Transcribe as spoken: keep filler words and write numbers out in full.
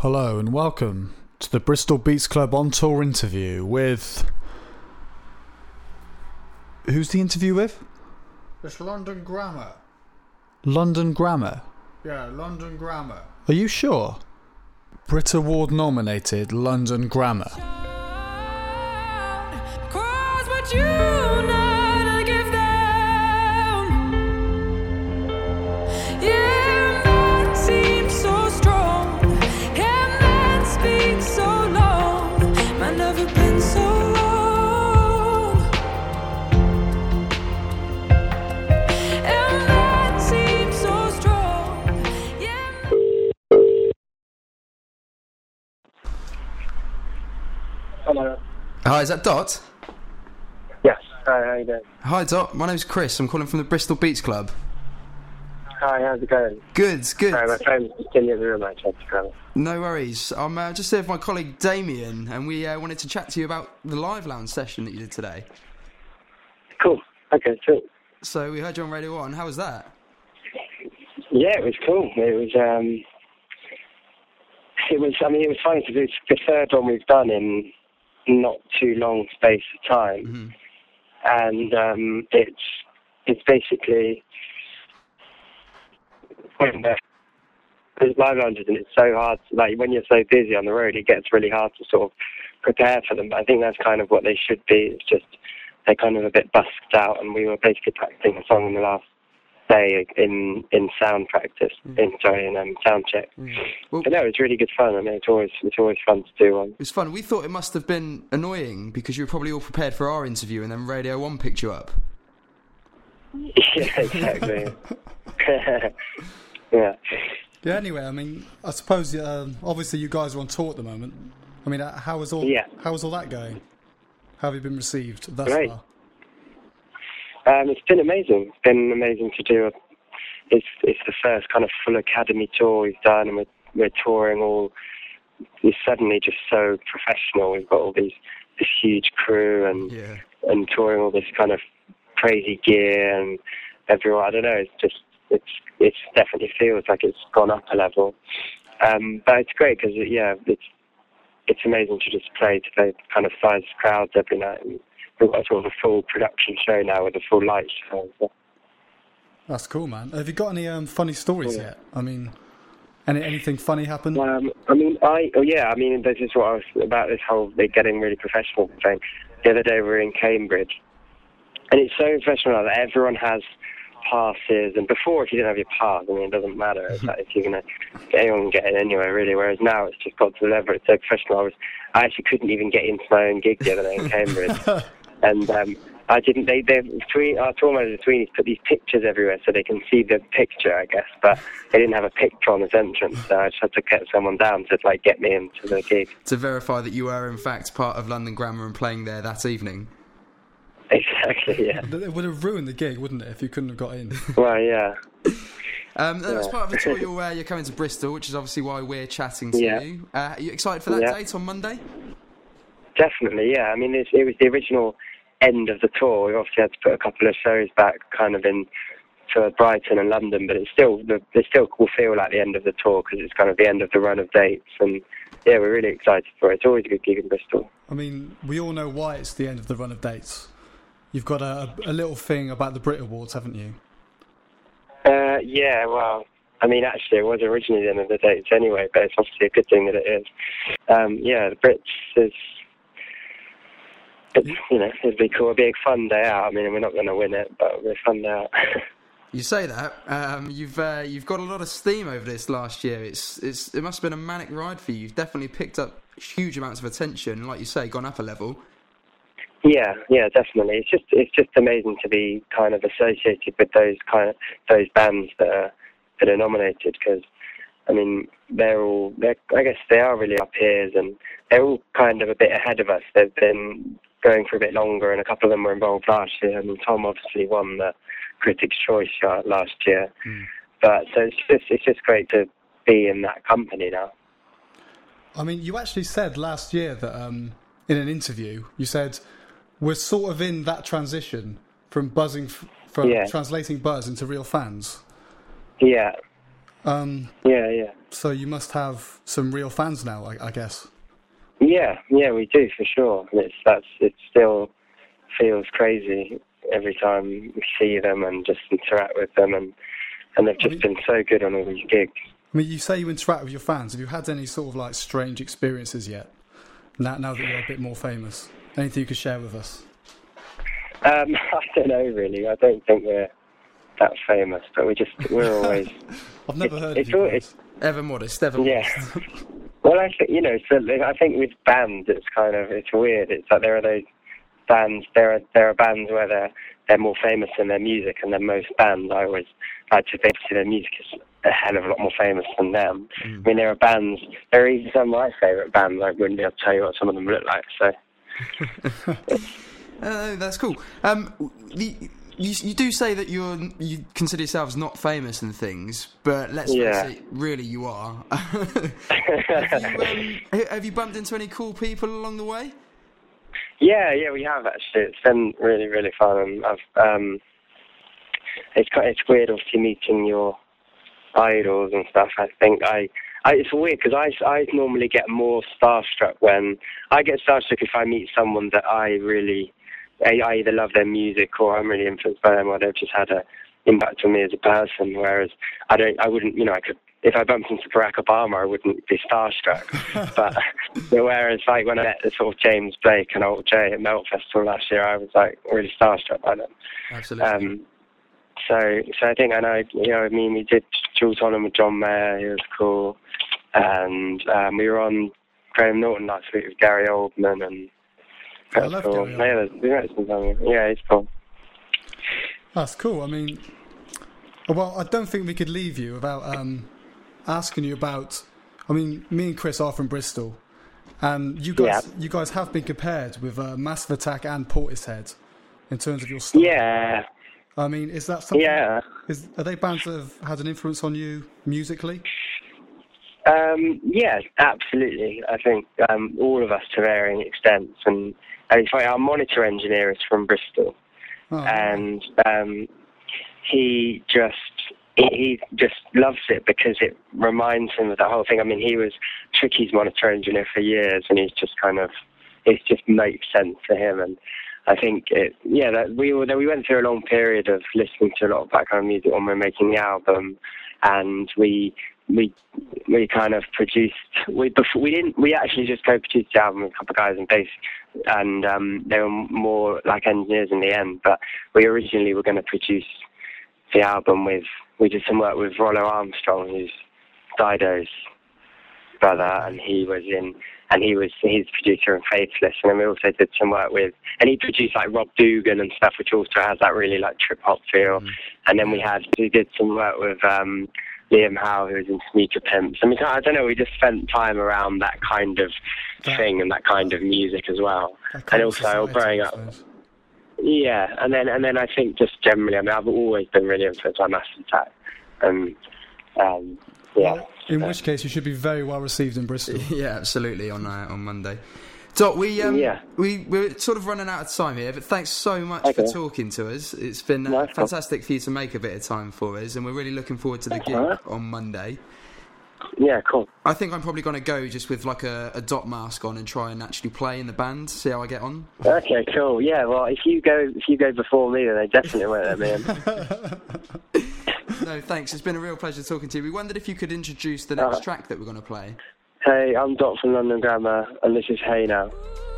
Hello and welcome to the Bristol Beats Club on tour interview with... Who's the interview with? It's London Grammar. London Grammar? Yeah, London Grammar. Are you sure? Brit Award nominated London Grammar. Hello. Hi, is that Dot? Yes. Hi, how you doing? Hi, Dot. My name's Chris. I'm calling from the Bristol Beats Club. Hi, how's it going? Good, good. Sorry, my phone's just in the other room. I tried to grab it. No worries. I'm uh, just here with my colleague Damien, and we uh, wanted to chat to you about the Live Lounge session that you did today. Cool. Okay, cool. So we heard you on Radio one. How was that? Yeah, it was cool. It was, um... It was, I mean, it was funny because it's the third one we've done in not too long space of time. Mm-hmm. And um, it's it's basically... When there's live lounges and it's so hard, to, like when you're so busy on the road, it gets really hard to sort of prepare for them. But I think that's kind of what they should be. It's just they're kind of a bit busked out, and we were basically practicing a song in the last day in in sound practice, mm. in sorry, in um, sound check. Mm. Well, but no, it's really good fun. I mean, it's always it's always fun to do one. It was fun. We thought it must have been annoying because you were probably all prepared for our interview, and then Radio One picked you up. Yeah, exactly. Yeah. Yeah, anyway, I mean, I suppose, um, obviously you guys are on tour at the moment. I mean, how is all, yeah. how is all that going? How have you been received thus Great. far? Um, it's been amazing. It's been amazing to do. A, it's it's the first kind of full academy tour we've done, and we're, we're touring all... It's suddenly just so professional. We've got all these this huge crew and yeah. and touring all this kind of crazy gear, and everyone, I don't know, it's just... It's it definitely feels like it's gone up a level, um, but it's great because yeah, it's it's amazing to just play to the kind of size crowds every night. And we've got sort of a full production show now with a full light show. So. That's cool, man. Have you got any um, funny stories yeah. yet? I mean, any anything funny happened? Um, I mean, I oh yeah, I mean, this is what I was about this whole they're getting really professional thing. The other day we were in Cambridge, and it's so professional that everyone has passes, and before if you didn't have your pass, I mean, it doesn't matter it's like if you're gonna anyone can get in anywhere really, whereas now it's just got to the level it's so professional. I was I actually couldn't even get into my own gig the other day in Cambridge and um I didn't they they between our tour manager Sweeney's put these pictures everywhere so they can see the picture, I guess, but they didn't have a picture on this entrance, so I just had to get someone down to like get me into the gig to verify that you were in fact part of London Grammar and playing there that evening. Exactly, yeah. It would have ruined the gig, wouldn't it, if you couldn't have got in? Well, yeah. Um, yeah. As part of the tour, you're, uh, you're coming to Bristol, which is obviously why we're chatting to yeah. you. Uh, are you excited for that yeah. date on Monday? Definitely, yeah. I mean, it's, it was the original end of the tour. We obviously had to put a couple of shows back, kind of in to Brighton and London, but it's still the it still will feel like the end of the tour because it's kind of the end of the run of dates, and yeah, we're really excited for it. It's always a good gig in Bristol. I mean, we all know why it's the end of the run of dates. You've got a, a little thing about the Brit Awards, haven't you? Uh, yeah, well, I mean, actually, it was originally the end of the dates anyway, but it's obviously a good thing that it is. Um, yeah, the Brits is, it's, you know, it'd be cool. It'd be a fun day out. I mean, we're not going to win it, but it'll be a fun day out. You say that. Um, you've uh, you've got a lot of steam over this last year. It's it's it must have been a manic ride for you. You've definitely picked up huge amounts of attention, like you say, gone up a level. Yeah, yeah, definitely. It's just it's just amazing to be kind of associated with those kind of those bands that are that are nominated because, I mean, they're all they're I guess they are really our peers and they're all kind of a bit ahead of us. They've been going for a bit longer, and a couple of them were involved last year. I mean, Tom obviously won the Critics' Choice chart last year, mm. but so it's just it's just great to be in that company now. I mean, you actually said last year that um, in an interview you said, we're sort of in that transition from buzzing, f- from yeah. translating buzz into real fans. Yeah. Um, Yeah, yeah. so you must have some real fans now, I, I guess. Yeah, yeah, we do for sure. And it's that's it still feels crazy every time we see them and just interact with them, and and they've just I mean, been so good on all these gigs. I mean, you say you interact with your fans. Have you had any sort of like strange experiences yet? Now, now that you're a bit more famous, anything you could share with us? Um, I don't know really. I don't think we're that famous, but we just we're always. I've never it's, heard it's of you all, guys. it's, Ever modest, ever Yeah. modest. Well, I think you know. So I think with bands, it's kind of it's weird. It's like there are those bands. There are there are bands where they're they're more famous in their music, and then most bands I always like to think their music is a hell of a lot more famous than them. Mm. I mean, there are bands. There are even some of my favourite bands. I wouldn't be able to tell you what some of them look like. So Uh, that's cool. Um, the, you, you do say that you're you consider yourselves not famous and things, but let's Yeah. face it, really you are. have, you, um, have you bumped into any cool people along the way? yeah, yeah, we have actually. It's been really really fun, and I've um, it's quite it's weird obviously meeting your idols and stuff. I think I. I, it's weird because I, I normally get more starstruck when I get starstruck if I meet someone that I really I, I either love their music or I'm really influenced by them, or they've just had an impact on me as a person. Whereas I don't, I wouldn't, you know, I could if I bumped into Barack Obama, I wouldn't be starstruck. but, but whereas like when I met the sort of James Blake and Alt J at Melt Festival last year, I was like really starstruck by them. Absolutely. Um, so, so I think I know, you know, I mean, we did Jules Holland with John Mayer, he was cool. And um, we were on Graham Norton last week with Gary Oldman, and I that's love cool. Gary Yeah, there's- we met some time. Yeah, he's cool. That's cool. I mean, well, I don't think we could leave you without um, asking you about. I mean, me and Chris are from Bristol, and you guys, Yeah. you guys have been compared with uh, Massive Attack and Portishead in terms of your style. Yeah, I mean, is that something? yeah. Is, are they bands that have had an influence on you musically? Um, yeah, absolutely. I think um, all of us to varying extents. And, and it's funny, our monitor engineer is from Bristol, Oh, and um, he just he, he just loves it because it reminds him of the whole thing. I mean, he was Tricky's monitor engineer for years, and he's just kind of it just makes sense to him. And I think it, yeah, that we were we went through a long period of listening to a lot of that kind of music when we were making the album, and we. We we kind of produced we before we didn't we actually just co-produced the album with a couple of guys in bass, and um, they were more like engineers in the end. But we originally were going to produce the album with we did some work with Rollo Armstrong, who's Dido's brother, and he was in and he was he's producer in Faithless, and then we also did some work with and he produced like Rob Dougan and stuff, which also has that really like trip hop feel. Mm. And then we had we did some work with. Um, Liam Howe, who was in Sneaker Pimps. I mean, I don't know, we just spent time around that kind of that, thing and that kind of music as well. And also growing up. Yeah, and then and then I think just generally, I mean, I've always been really influenced by Massive Attack. And, um, yeah. Well, in which case, you should be very well received in Bristol. Yeah, absolutely, on uh, on Monday. Dot, we um, yeah. we we're sort of running out of time here, but thanks so much okay. for talking to us. It's been uh, nice fantastic for you to make a bit of time for us, and we're really looking forward to the gig right. on Monday. Yeah, cool. I think I'm probably going to go just with like a, a Dot mask on and try and actually play in the band, see how I get on. Okay, cool. Yeah, well, if you go if you go before me, then they definitely won't let me in. No, thanks. It's been a real pleasure talking to you. We wondered if you could introduce the next uh, track that we're going to play. Hey, I'm Dot from London Grammar, and this is Hey Now.